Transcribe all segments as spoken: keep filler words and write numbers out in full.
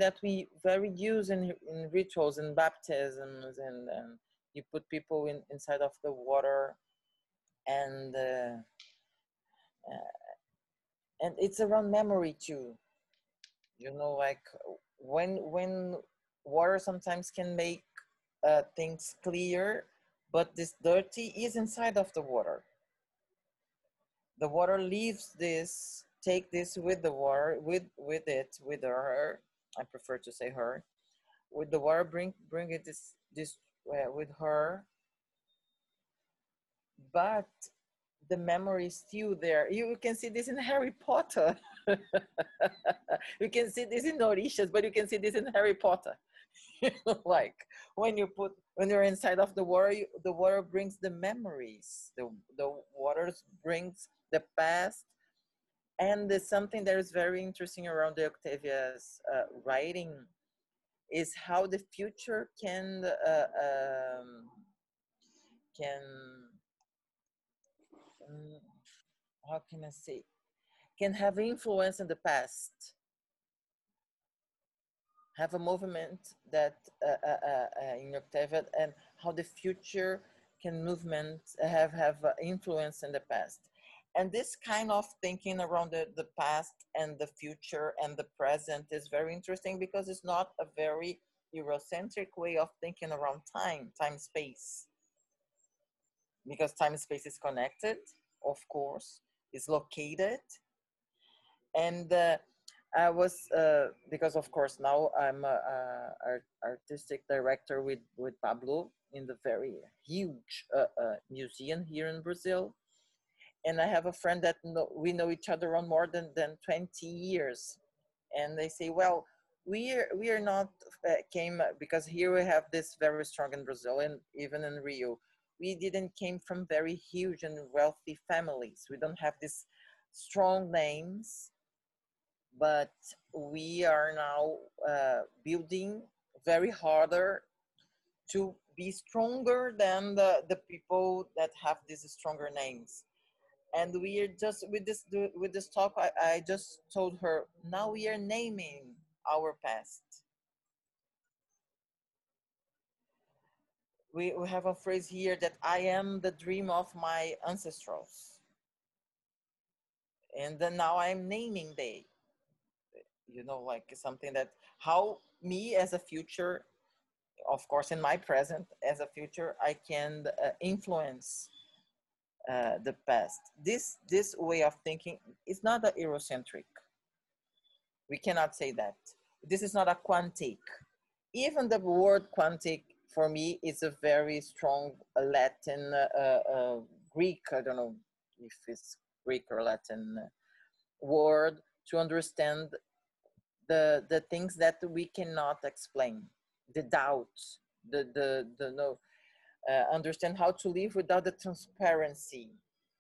that we very use in, in rituals and baptisms, and, and you put people in, inside of the water, and uh, uh, and it's around memory too. You know, like when when water sometimes can make uh, things clear, but this dirty is inside of the water. The water leaves this, take this with the water, with with it, with her. I prefer to say her. With the water, bring bring it this this uh, with her. But the memory is still there. You can see this in Harry Potter. You can see this in Orishas, but you can see this in Harry Potter. Like when you put when you're inside of the water, you, the water brings the memories. The the water brings the past, and there's something that is very interesting around the Octavia's uh, writing is how the future can uh, um, can um, how can I say can have influence in the past, have a movement that uh, uh, uh, uh, in Octavia, and how the future can movement have have uh, influence in the past. And this kind of thinking around the, the past and the future and the present is very interesting, because it's not a very Eurocentric way of thinking around time, time, space. Because time and space is connected, of course, is located. And uh, I was, uh, because of course now I'm a, a art, artistic director with, with Pablo in the very huge uh, uh, museum here in Brazil. And I have a friend that know, we know each other on more than, than twenty years. And they say, well, we are, we are not uh, came, because here we have this very strong in Brazil and even in Rio. We didn't came from very huge and wealthy families. We don't have these strong names, but we are now uh, building very harder to be stronger than the, the people that have these stronger names. And we are just with this with this talk, I, I just told her, now we are naming our past. We, we have a phrase here that I am the dream of my ancestors. And then now I'm naming they, you know, like something that how me as a future, of course, in my present as a future, I can uh, influence uh, the past. This, this way of thinking is not a Eurocentric. We cannot say that. This is not a quantic. Even the word quantic for me is a very strong Latin, uh, uh, Greek, I don't know if it's Greek or Latin word to understand the, the things that we cannot explain, the doubts, the, the, the no, uh, understand how to live without the transparency.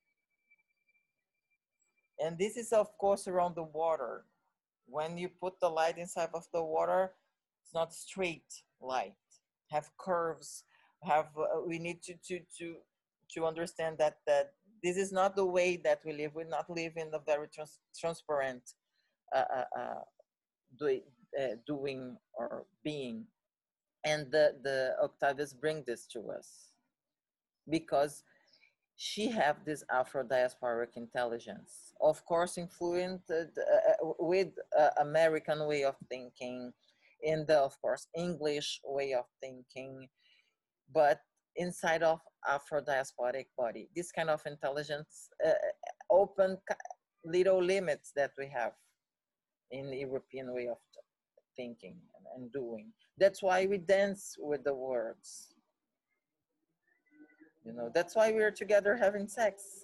And this is of course around the water. When you put the light inside of the water, it's not straight light, have curves, have, uh, we need to, to, to, to understand that, that this is not the way that we live. We not live in a very trans transparent uh, uh, uh, do, uh, doing or being. And the, the Octavius bring this to us because she have this Afro-diasporic intelligence, of course, influenced uh, with uh, American way of thinking, in the, of course, English way of thinking, but inside of Afro-diasporic body, this kind of intelligence uh, open little limits that we have in the European way of thinking and doing. That's why we dance with the words. You know, that's why we're together having sex.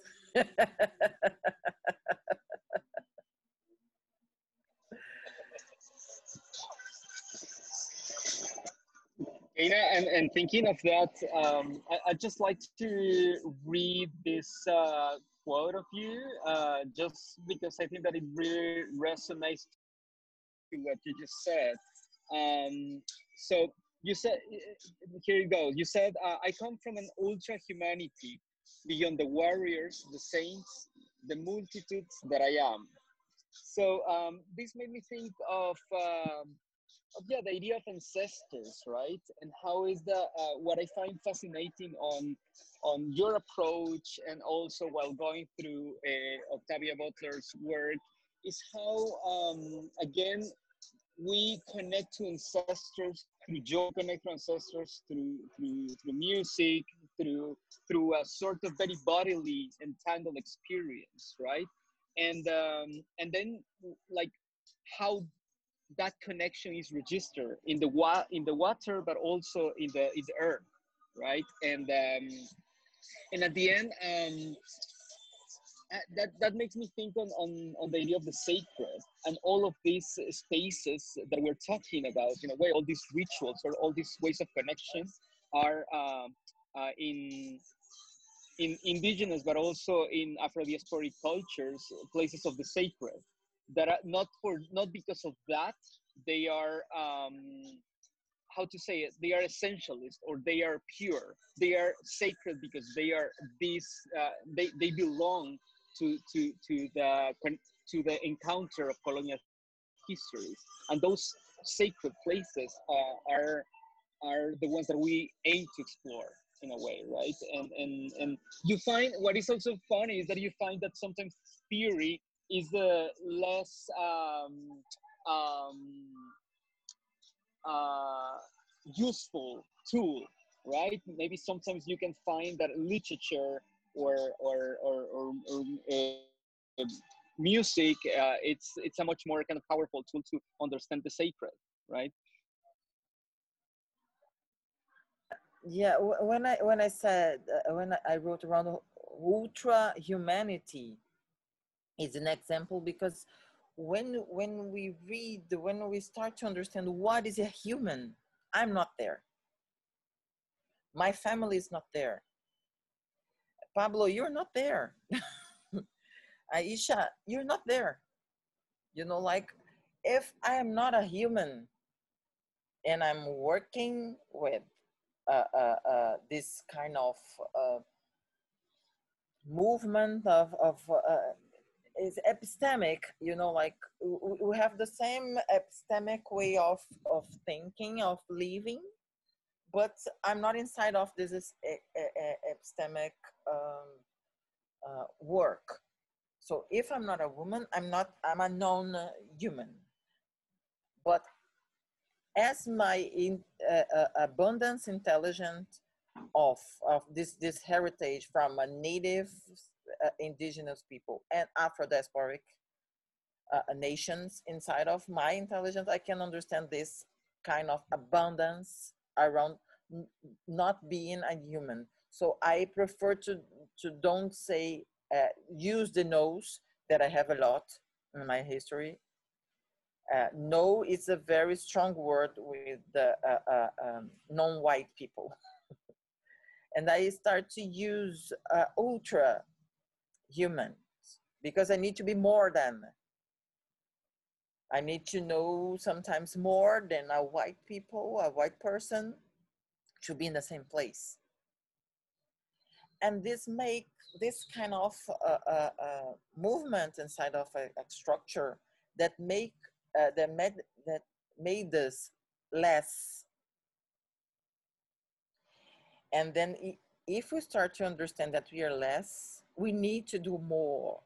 Dana, and, and thinking of that, um, I, I'd just like to read this uh, quote of you, uh, just because I think that it really resonates to what you just said. Um, so you said, here it goes. You said, uh, I come from an ultra humanity beyond the warriors, the saints, the multitudes that I am. So um, this made me think of um, yeah, the idea of ancestors, right? And how is the uh, what I find fascinating on on your approach, and also while going through uh, Octavia Butler's work, is how um, again we connect to ancestors through joy, connect to ancestors through through through music, through through a sort of very bodily and tangled experience, right? And um, and then like how that connection is registered in the wa- in the water, but also in the in the earth, right? And um, and at the end, um, uh, that that makes me think on, on on the idea of the sacred and all of these spaces that we're talking about. In a way, all these rituals or all these ways of connection are um, uh, in in indigenous, but also in Afro-diasporic cultures, places of the sacred that are not for not because of that they are um, how to say it, they are essentialist or they are pure. They are sacred because they are these uh, they they belong to to to the to the encounter of colonial histories, and those sacred places uh, are are the ones that we aim to explore in a way, right? And and and you find what is also funny is that you find that sometimes theory is the less um, um, uh, useful tool, right? Maybe sometimes you can find that literature or or or, or, or uh, music, uh, it's it's a much more kind of powerful tool to understand the sacred, right? Yeah, wh- when I when I said uh, when I I wrote around ultra humanity is an example, because when when we read, when we start to understand what is a human, I'm not there. My family is not there. Pablo, you're not there. Aisha, you're not there. You know, like if I am not a human and I'm working with uh, uh, uh, this kind of uh, movement of, of uh, is epistemic, you know, like we have the same epistemic way of, of thinking, of living, but I'm not inside of this is e- e- e- epistemic um, uh, work. So if I'm not a woman, I'm not, I'm a non-human. But as my in, uh, uh, abundance intelligence of, of this, this heritage from a native uh, indigenous people and Afro-diasporic uh, nations inside of my intelligence, I can understand this kind of abundance around n- not being a human. So I prefer to, to don't say, uh, use the nose that I have a lot in my history. Uh, no is a very strong word with the uh, uh, um, non-white people. And I start to use uh, ultra humans because I need to be more than. I need to know sometimes more than a white people, a white person to be in the same place. And this make this kind of uh, uh, uh, movement inside of a, a structure that make uh, that made that made us less. And then if we start to understand that we are less, we need to do more.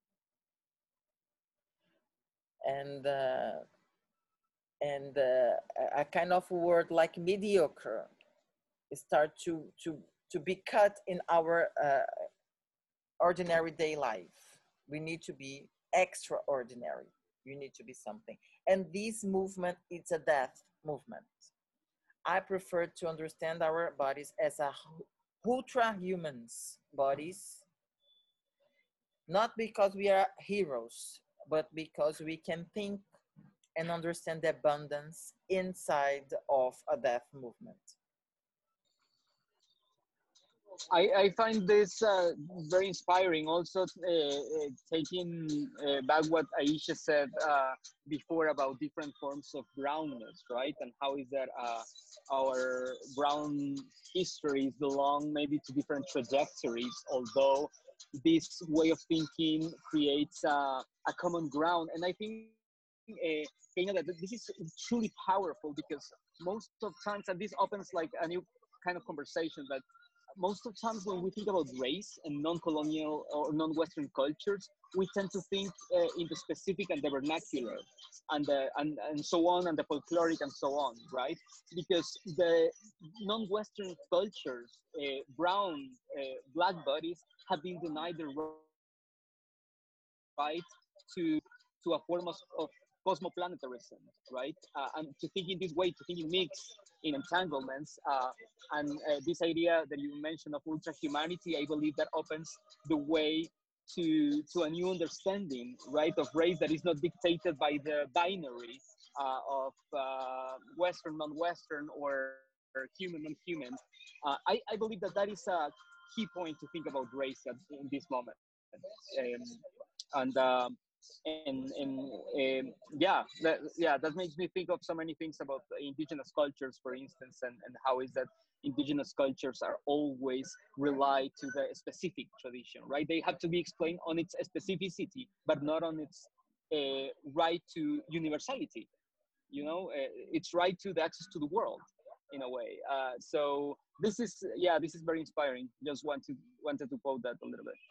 And uh, and uh, a kind of word like mediocre start to to to be cut in our uh, ordinary day life. We need to be extraordinary. You need to be something. And this movement, it's a death movement. I prefer to understand our bodies as a ultra humans bodies, not because we are heroes, but because we can think and understand the abundance inside of a death movement. I, I find this uh, very inspiring. Also, uh, uh, taking uh, back what Aisha said uh, before about different forms of brownness, right? And how is that uh, our brown histories belong maybe to different trajectories, although this way of thinking creates uh, a common ground. And I think uh, Kenya, that this is truly powerful because most of times, and this opens like a new kind of conversation, but most of times when we think about race and non-colonial or non-Western cultures, we tend to think uh, in the specific and the vernacular, and the and, and so on, and the folkloric and so on, right? Because the non-Western cultures, uh, brown, uh, black bodies, have been denied the right to to a form of, of cosmoplanetarism, right? Uh, and to think in this way, to think in mix, in entanglements, uh, and uh, this idea that you mentioned of ultra humanity, I believe that opens the way to to a new understanding, right, of race that is not dictated by the binary uh, of uh, Western, non-Western, or human, non-human. Uh, I, I believe that that is a key point to think about race at, in this moment. Um, and um, and and um, yeah, that, yeah, that makes me think of so many things about indigenous cultures, for instance, and, and how is that indigenous cultures are always relied to the specific tradition, right? They have to be explained on its specificity, but not on its uh, right to universality. You know, uh, its right to the access to the world, in a way. Uh, so this is, yeah, this is very inspiring. Just want to wanted to quote that a little bit.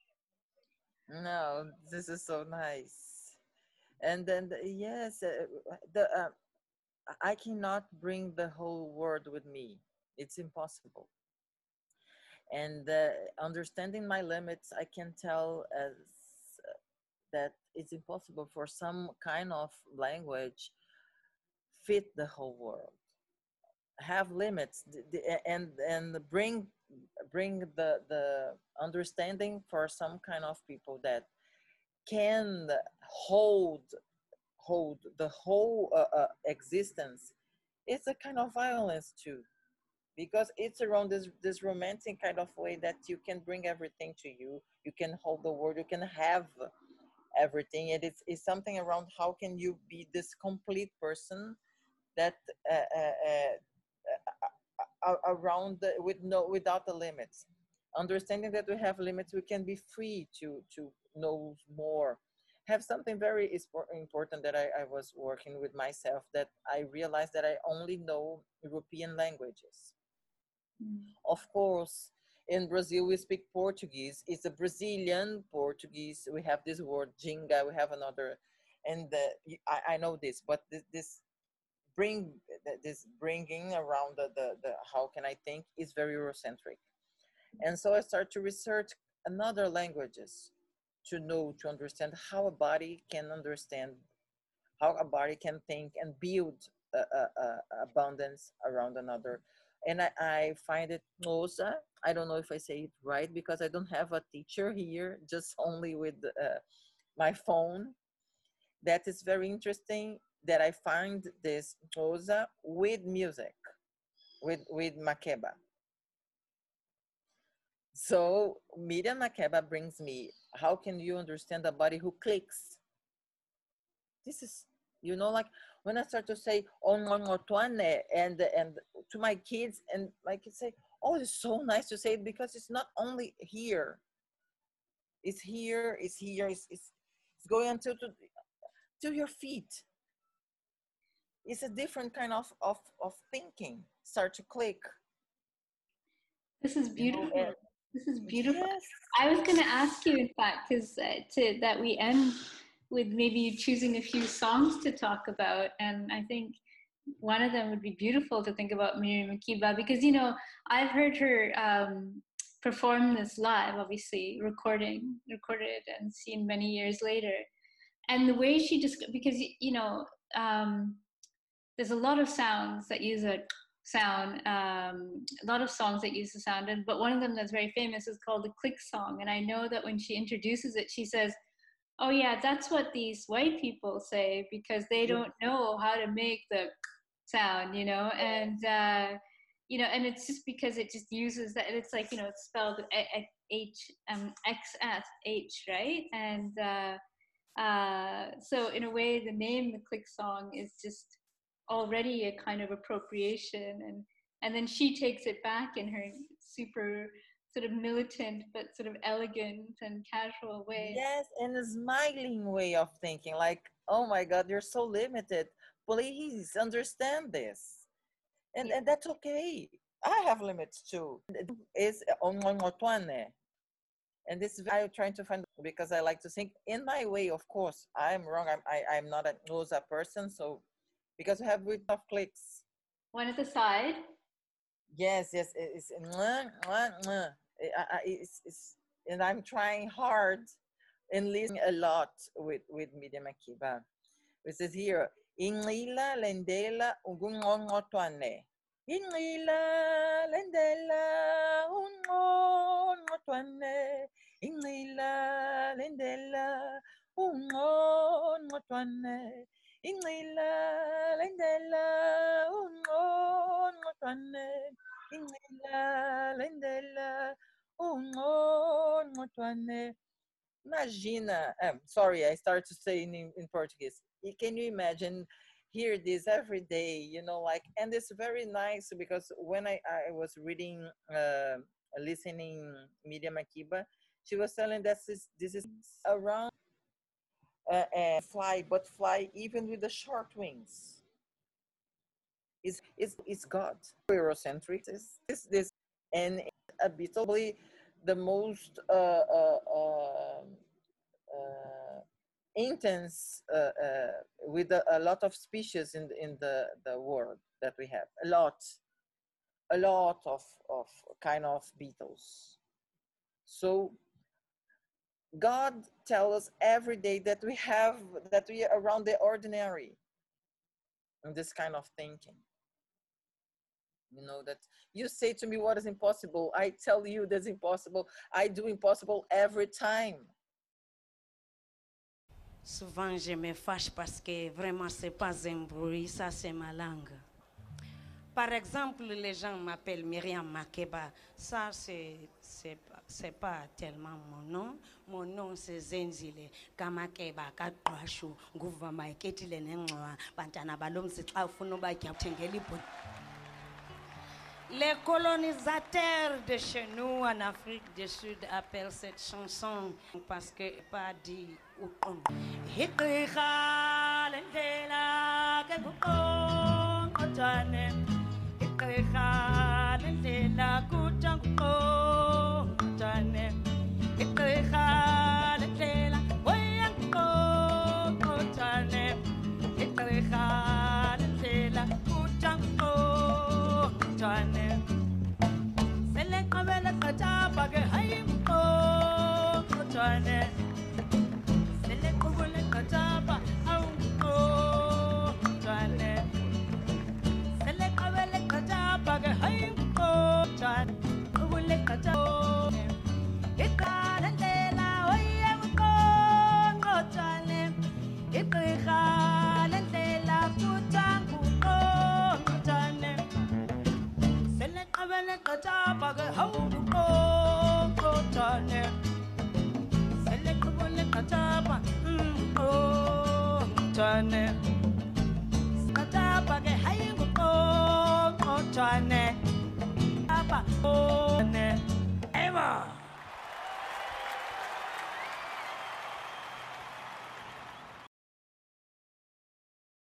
No, this is so nice. And then, the- yes, uh, the uh, I cannot bring the whole world with me. It's impossible. And uh, understanding my limits, I can tell as uh, that it's impossible for some kind of language fit the whole world. Have limits and and bring bring the the understanding for some kind of people that can hold hold the whole uh, uh, existence. It's a kind of violence too, because it's around this this romantic kind of way that you can bring everything to you, you can hold the world, you can have everything. And it's, it's something around how can you be this complete person that uh, uh, uh, around the, with no without the limits. Understanding that we have limits, we can be free to to know more. Have something very important that I, I was working with myself, that I realized that I only know European languages. Mm. Of course, in Brazil we speak Portuguese. It's a Brazilian Portuguese. We have this word jinga. We have another, and the, I, I know this, but this, this bring this bringing around the, the, the how can I think is very Eurocentric. And so I start to research another languages to know, to understand how a body can understand, how a body can think and build a, a, a abundance around another. And I, I find it Nosa. I don't know if I say it right because I don't have a teacher here, just only with uh, my phone. That is very interesting that I find this Nosa with music, with, with Makeba. So Miriam Makeba brings me, how can you understand a body who clicks? This is, you know, like when I start to say, oh, no, no, and, and to my kids, and my kids say, oh, it's so nice to say it because it's not only here. It's here, it's here, it's, it's, it's going until to, to your feet. It's a different kind of, of, of thinking, start to click. This is beautiful. You know, and, this is beautiful. Yes. I was going to ask you, in fact, because uh, to that we end with maybe choosing a few songs to talk about, and I think one of them would be beautiful to think about Miriam Makeba, because you know I've heard her um, perform this live, obviously recording, recorded and seen many years later, and the way she just because you know um, there's a lot of sounds that use a sound, um, a lot of songs that use the sound, and, but one of them that's very famous is called the click song. And I know that when she introduces it, she says, oh yeah, that's what these white people say because they don't know how to make the sound, you know, and, uh, you know, and it's just because it just uses that, it's like, you know, it's spelled H, um, X S H, right? And uh, uh, so in a way, the name, the click song is just already a kind of appropriation, and and then she takes it back in her super sort of militant but sort of elegant and casual way. Yes, and a smiling way of thinking, like Oh my God, you're so limited. Please understand this. And, Yeah. and that's okay. I have limits too. Is on Motuane. And this is I'm trying to find because I like to think in my way, of course. I'm wrong. I'm I, I'm not a Noza person, so because we have with of clicks. One at the side. Yes, yes, it's mwah, mwah, mwah. I- I- it's, it's and I'm trying hard and listening a lot with with Miriam Makeba. Which is here. Inila lendela ungungongotuane. Inila lendela ungongotuane. Inila lendela ungongotuane. Inila lendela ungongotuane. Inila lendela ungongotuane. Imagina, um, sorry, I started to say in, in Portuguese. Can you imagine hear this every day, you know, like, and it's very nice because when I, I was reading, uh, listening Miriam Makeba, she was telling that this, this is around uh, uh, fly, but fly even with the short wings. Is is is God Eurocentric? Is this this and a bit probably the most uh, uh, uh, uh, intense uh, uh, with a, a lot of species in in the the world that we have a lot a lot of of kind of beetles. So God tells us every day that we have that we are around the ordinary in this kind of thinking. You know, that you say to me what is impossible, I tell you that's impossible. I do impossible every time. Souvent, je me fâche parce que vraiment, c'est pas un bruit, ça, c'est ma langue. Par exemple, les gens m'appellent Myriam Makeba. Ça, c'est c'est c'est pas tellement mon nom. Mon nom, c'est Zenzile. Kamakeba, Katwashu, Guvama, Ketile Nengwa, Bantana Balom, c'est Afunoba qui a Tengeli. Les colonisateurs de chez nous en Afrique du Sud appellent cette chanson parce que pas dit ou on. Oh